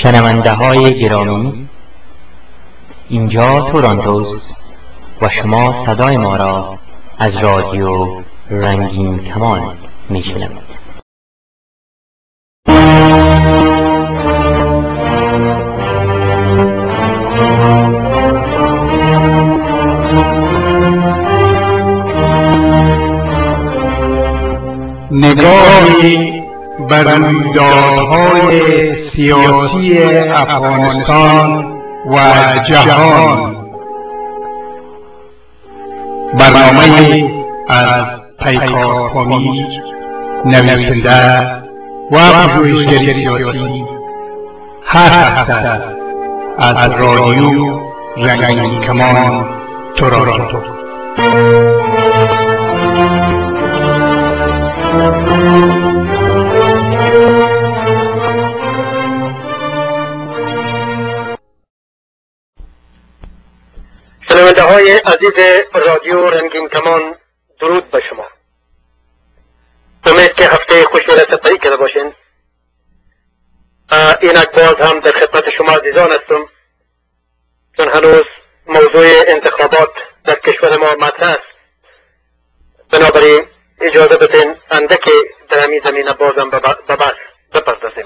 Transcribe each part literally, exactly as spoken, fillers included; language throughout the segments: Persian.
شنونده های گرامی، اینجا تورنتوست و شما صدای ما را از رادیو رنگین کمان میشنوید. نگاهی بر رویدادهای سیاسی افغانستان و جهان، برنامه از پیکار امید، نویسنده و پژوهشگر سیاسی، هر هفته از رادیو رنگین کمان تورنتو. شنونده های عزیز رادیو رنگین کمان، درود به شما. امید که هفته خوشی را سپری کرده باشین. اینک باز هم در خدمت شما عزیزان هستم، چون هنوز موضوع انتخابات در کشور ما مطرح است. بنابراین اجازه بدین اندکی در همین زمینه بازم به بحث بپردازیم.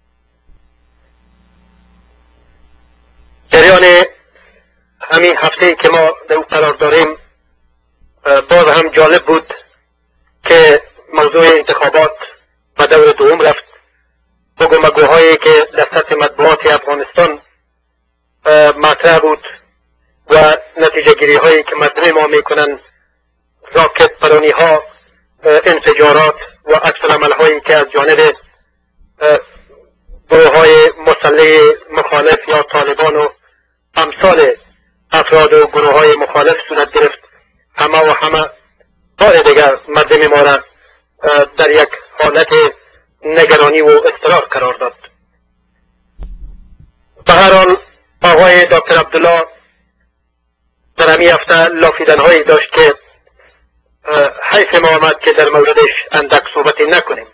جریان همین هفته که ما در او قرار داریم باز هم جالب بود که موضوع انتخابات به دور دوم رفت. بگو مگوهایی که در سطح مطبوعات افغانستان مطرح بود و نتیجه گیری هایی که مردم ما میکنن، راکت پرانی ها، انفجارات و عکس العمل هایی که از جانب گروه های مسلح مخالف یا طالبان و امثال افراد و گروه های مخالف صورت گرفت، همه و همه بار دیگر مردم ما را در یک حالت نگرانی و اضطراب قرار داد. به هر حال آقای دکتر عبدالله در همین هفته لافیدن هایی داشت که حیف ما آمد که در موردش اندک صحبتی نکنیم.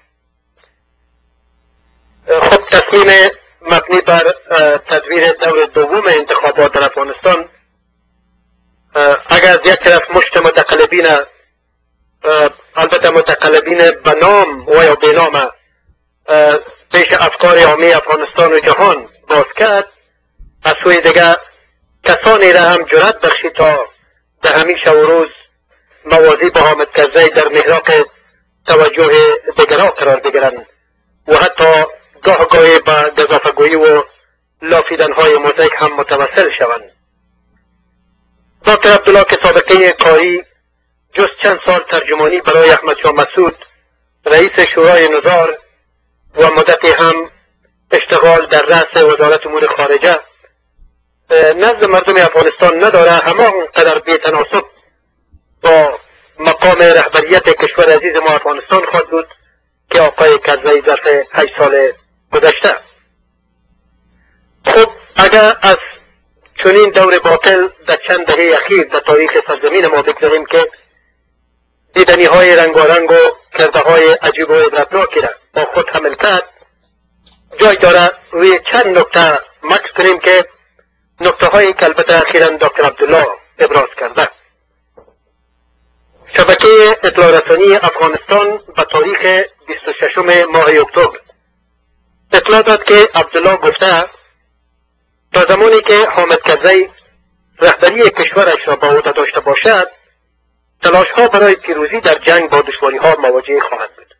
خب تصمیم مبنی بر تدویر دور دوم انتخابات در افغانستان، اگر از یک طرف مشت متقلبین، البته متقلبین به نام و یا به نام، پیش افکار عامی افغانستان و جهان باز کرد، از سوی دیگر کسانی را هم جرأت بخشید تا در همین شب و روز موازی با حامد کرزی در محراق توجه دیگران قرار بگیرند و حتی گاه گاهی به گزافه‌گویی و لافیدن‌های مزهک هم متوسل شوند. دکتر عبدالله که سابقه کاری جز چند سال ترجمانی برای احمد شاه مسعود رئیس شورای نظار و مدتی هم اشتغال در رأس وزارت امور خارجه نزد مردم افغانستان نداره، همه اونقدر بی‌تناسب با مقام رهبریت کشور عزیز ما افغانستان خواهد بود که آقای کرزی ظرف هشت سال گذشته. خب اگر از چنین دور باطل در چند دهه اخیر در تاریخ سرزمین ما بگذاریم که دیدنی های رنگارنگ و کرده های عجیب و عبرتناکی را با خود حمل کرد، جای داره روی چند نکته مکس کنیم که نکته هایی که البته اخیراً دکتر عبدالله ابراز کرده. شبکه اطلاع رسانی افغانستان به تاریخ بیست و ششم ماه اکتبر اطلاع داد که عبدالله گفته تا زمانی که حامد کرزی رهبری کشورش را به عهده داشته باشد، تلاش ها برای پیروزی در جنگ با دشواری ها مواجه خواهد بود.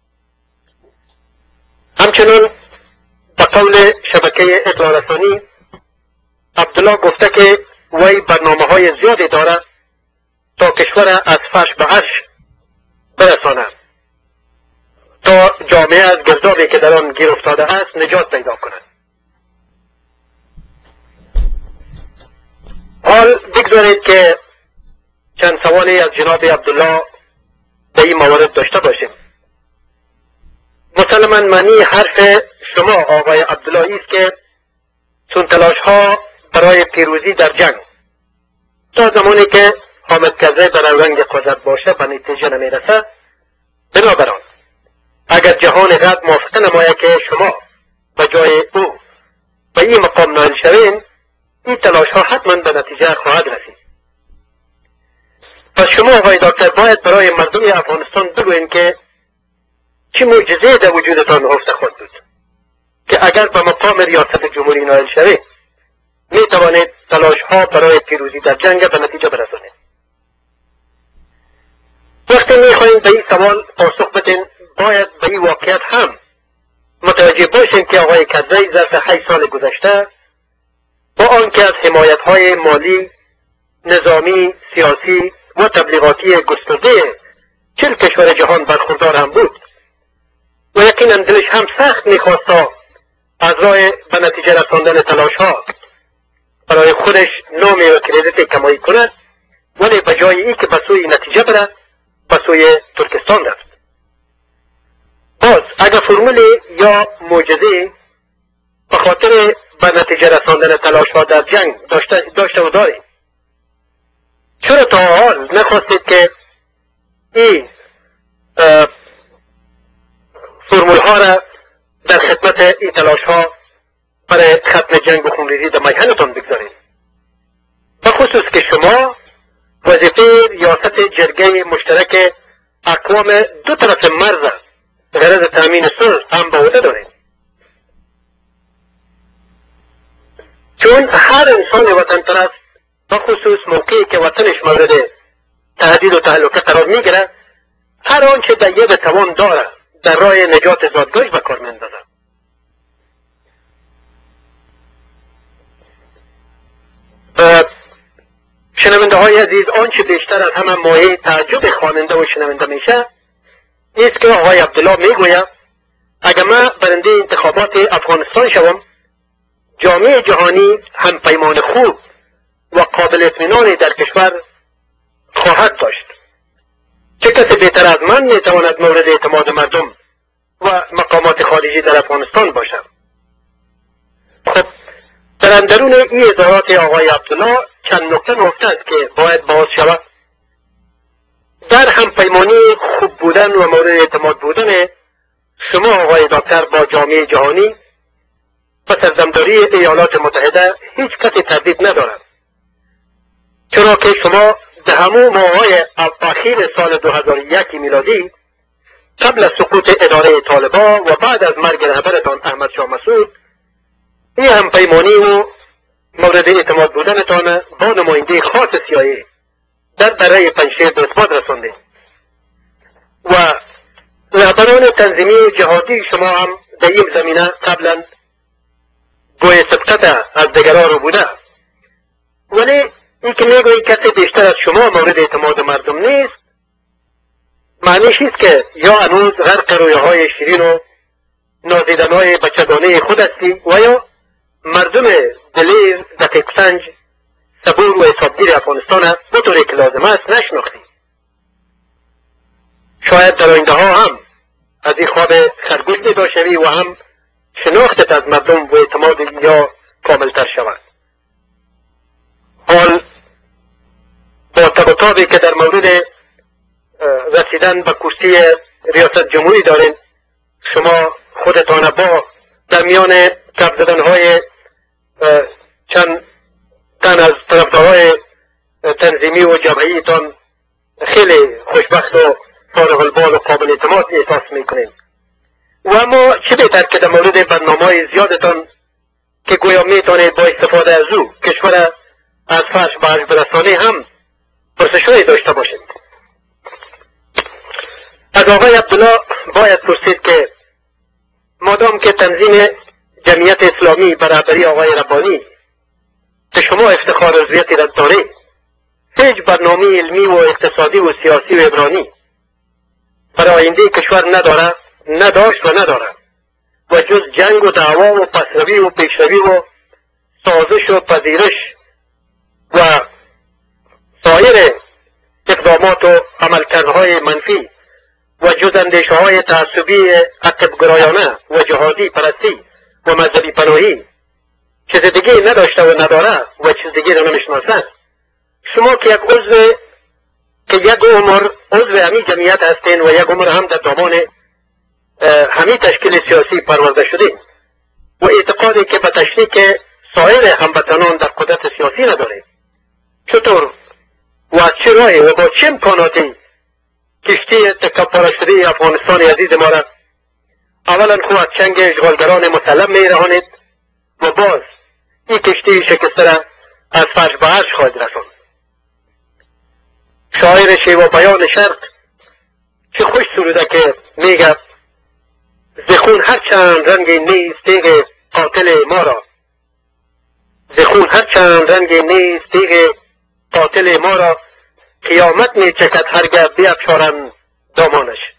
همچنین به قول شبکه اطلاع رسانی عبدالله گفته که وی برنامه های زیادی دارد تا کشور از فش به عش برساند تا جامعه از گردابی که در آن گیر افتاده است نجات پیدا کند. حال بگذارید که چند سوالی از جناب عبدالله به این موارد داشته باشیم. مسلماً معنی حرف شما آقای عبدالله است که چون تلاش ها برای پیروزی در جنگ تا زمانی که حامد کرزی در رنگ قدرت باشه به نتیجه نمیرسه، بنابراین اگر جهان غرب موافقه نماید که شما به جای او به این مقام نایل شوین، این تلاش ها حتما به نتیجه خواهد رسید. پس شما آقای دکتر باید برای مردم افغانستان بگوین که چه معجزه در وجودتان نهفته خود بود که اگر به مقام ریاست جمهوری نایل شوید می توانید تلاش ها برای پیروزی در جنگ به نتیجه برسانید. وقتی می خواهیم به این سوال پاسخ بدین، باید به این واقعیت هم متوجه باشیم که آقای کرزی ظرف هشت سال گذشته با آنکه از حمایت های مالی، نظامی، سیاسی و تبلیغاتی گسترده چل کشور جهان برخوردار هم بود و یقینا دلش هم سخت میخواستا از راه به نتیجه رساندن تلاش ها برای خودش نام و کردیت کمایی کند، ولی به جای ای که به سوی نتیجه بره به سوی ترکستان رفت. باز اگر فرمول یا معجزه به خاطر به نتیجه رساندن تلاش ها در جنگ داشته, داشته و داریم، چرا تا حال نخواستید که این فرمول ها را در خدمت این تلاش ها برای ختم جنگ و خونریزی در میهنتان بگذارید؟ بخصوص که شما وظیفه ریاست جرگه مشترک اقوام دو طرف مرز غرض تامین صلح هم به عهده دارید. چون هر انسان وطن پرست بخصوص موقعی که وطنش مورد تهدید و تهلکه قرار میگیره، هر آنچه در ید توان داره در راه نجات زادگاهش به کار میندازه. شنونده های عزیز، آنچه بیشتر از همه مایه تعجب خواننده و شنونده میشه نیست که آقای عبدالله میگوید اگر من برنده انتخابات افغانستان شوم، جامعه جهانی هم پیمان خوب و قابل اطمینانی در کشور خواهد داشت. چه کسی بهتر از من میتواند مورد اعتماد مردم و مقامات خارجی در افغانستان باشد؟ خب در اندرون این اظهارات آقای عبدالله چند نکته نهفته است که باید باز شود. در همپیمانی خوب بودن و مورد اعتماد بودن شما آقای دکتر با جامعه جهانی و سرزمداری ایالات متحده هیچ کسی تردید ندارد، چرا که شما در همون ماه‌های اخیر سال دو هزار و یک میلادی قبل از سقوط اداره طالبان و بعد از مرگ رهبرتان احمد شاه مسعود این همپیمانی و مورد اعتماد بودنتان با نماینده خاص سیایی در دره پنجشیر به اثبات رساندید و رهبران تنظیمی جهادی شما هم در این زمینه قبلا گوی سبقت از دیگران رو بوده، ولی این که میگویی کسی بیشتر از شما مورد اعتماد مردم نیست، معنیش است که یا هنوز غرق رویاهای شیرین و نازیدنهای بچگانه خود هستی و یا مردم دلیر دقیق سنج صبور و حسابگیر افغانستان به طوری که لازم است نشناختی. شاید در آینده ها هم از این خواب خرگوش بیدار شوی و هم شناختت از مردم و اعتماد یا کاملتر شود. حال با تب و تابی که در مورد رسیدن به کرسی ریاست جمهوری دارین، شما خودتان با در میان کف زدنهای چند تن از طرفدارهای تنظیمی و جبهه‌ایتان خیلی خوشبخت و فارغ البال و قابل اعتماد احساس میکنیم. و اما چه بهتر که در مورد برنامه‌های زیادتان که گویا میتونید با استفاده از او کشور از فرش به عرش برسانی هم پرسش‌هایی داشته باشید. از آقای عبدالله باید پرسید که مادام که تنظیم جمعیت اسلامی به رهبری آقای ربانی که شما افتخار عضویتی را دارید هیچ برنامه علمی و اقتصادی و سیاسی و عبرانی برای آینده کشور نداره، نداشت و نداره و جز جنگ و دعوا و پسروی و پیشروی و سازش و پذیرش و سایر اقدامات و عملکردهای منفی و جز اندیشه های تعصبی عقب‌گرایانه و جهادی پرستی و مذهبی پناهی چیز دیگه نداشته و نداره و چیز دیگه رو نمیشناسه. شما که یک عضو که یک عمر عضو همی جمعیت هستین و یک عمر هم در دامان همی تشکیل سیاسی پرورده شدین، و اعتقادی که به تشریک سایر هموطنان در قدرت سیاسی نداریم. چطور و از چه راهی و با چه امکاناتی کشتی تکه شده افغانستان عزیز ما را اولا خود از چنگ اشغالگران مسلم می رهانید و باز این کشتی شکسته را از فرش به عرش خواهد رساند. شاعر شیوا بیان شرق چه خوش سروده که میگه زخون هر چند رنگ نیست تیغ قاتل ما را، زخون هر چند رنگ نیست تیغ قاتل ما را، قیامت می چکد هرگه بیفشارند دامانش.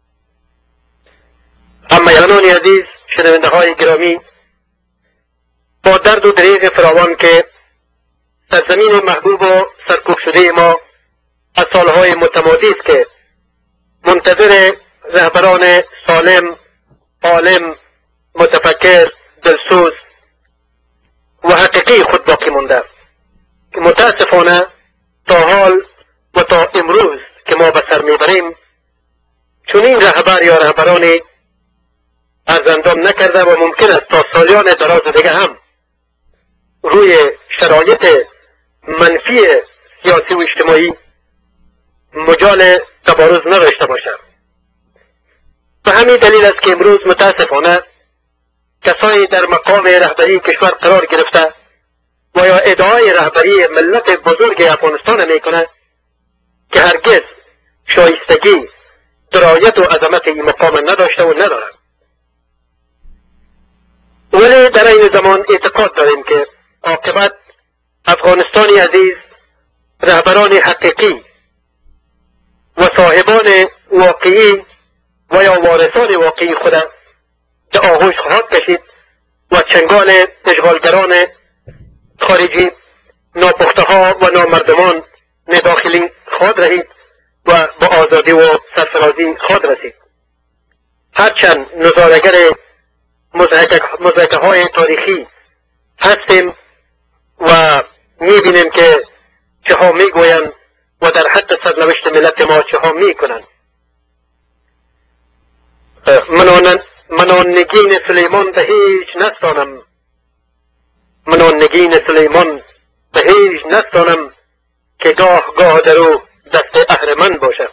هموطنان عزیز، شنونده های گرامی، با درد و دریغ فراوان که سرزمین محبوب و سرکوب شده ما از سالهای متمادی است که منتظر رهبران سالم، عالم، متفکر، دلسوز و حقیقی خود باقی مانده که متاسفانه تا حال و تا امروز که ما به سر میبریم چنین رهبر یا رهبرانی ارزندام نکرده و ممکن است تا سالیان دراز دیگه هم روی شرایط منفی سیاسی و اجتماعی مجال تبارز نداشته باشد. به همین دلیل است که امروز متاسفانه کسانی در مقام رهبری کشور قرار گرفته و یا ادعای رهبری ملت بزرگ افغانستان میکنه که هرگز شایستگی، درایت و عظمت این مقام نداشته و نداره. ولی در این زمان اعتقاد داریم که عاقبت افغانستانی عزیز رهبران حقیقی و صاحبان واقعی و یا وارثان واقعی خود به آغوش خواهد کشید و چنگال اشغالگران خارجی، ناپخته ها و نامردمان داخلی خواهد رسید و با آزادی و سرفرازی خواهد رسید. هرچند نظاره‌گر مضحکه های تاریخی هستیم و میبینیم که چه ها میگویند و در حد سرنوشت ملت ما چه ها میکنند. من آن نگین سلیمان به هیچ نستانم، من آن نگین سلیمان به هیچ نستانم که گاه گاه در او دست اهرمن باشد.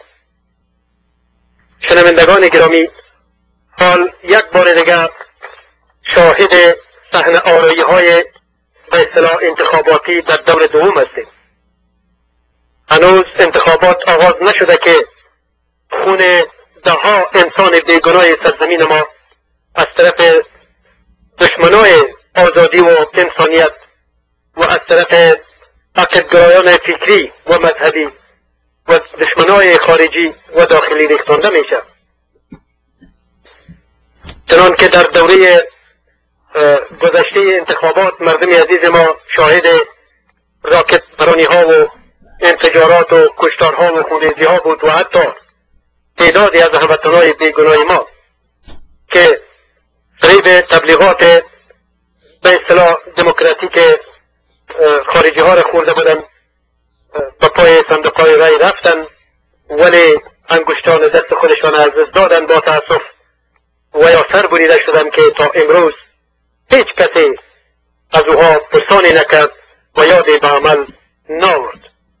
شنوندگان گرامی، حال یک بار دیگر شاهد صحنه آرایی های به اصطلاح انتخاباتی در دور دوم هستیم. هنوز انتخابات آغاز نشده که خون ده ها انسان بیگناه سرزمین ما از طرف دشمنای آزادی و انسانیت و از طرف عقیده‌گرایان فکری و مذهبی و دشمنای خارجی و داخلی ریختانده میشه. چنان که در دوره گذشته انتخابات مردم عزیز ما شاهد راکت پرانی ها و انفجارات و کشتارها و خونریزی ها بود و حتی تعدادی از هموطنان بیگناه ما که فریب تبلیغات به اصطلاح دموکراتیک خارجی ها را خورده بودن به پای صندوق های رای رفتن، ولی انگشتان دست خودشان از دست دادن با تاسف و یا سر بریده شدن که تا امروز هیچ کسی از اوها پرسانی نکرد و یادی به عمل ناورد.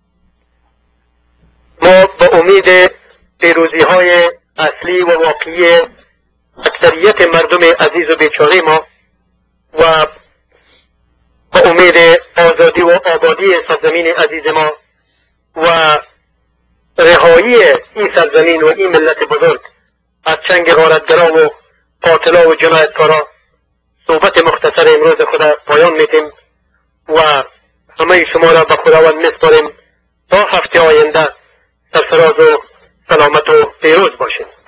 ما به امید پیروزی های اصلی و واقعی اکثریت مردم عزیز و بیچاره ما و به امید آزادی و آبادی سرزمین عزیز ما و رهایی این سرزمین و این ملت بزرگ از چنگ غارتگرا و قاتلا و جنایتکارا صحبت مختصر امروز خود پایان میدیم و همه شما را به خداوند میسپاریم تا هفته آینده سرفراز و سلامت و پیروز باشیم.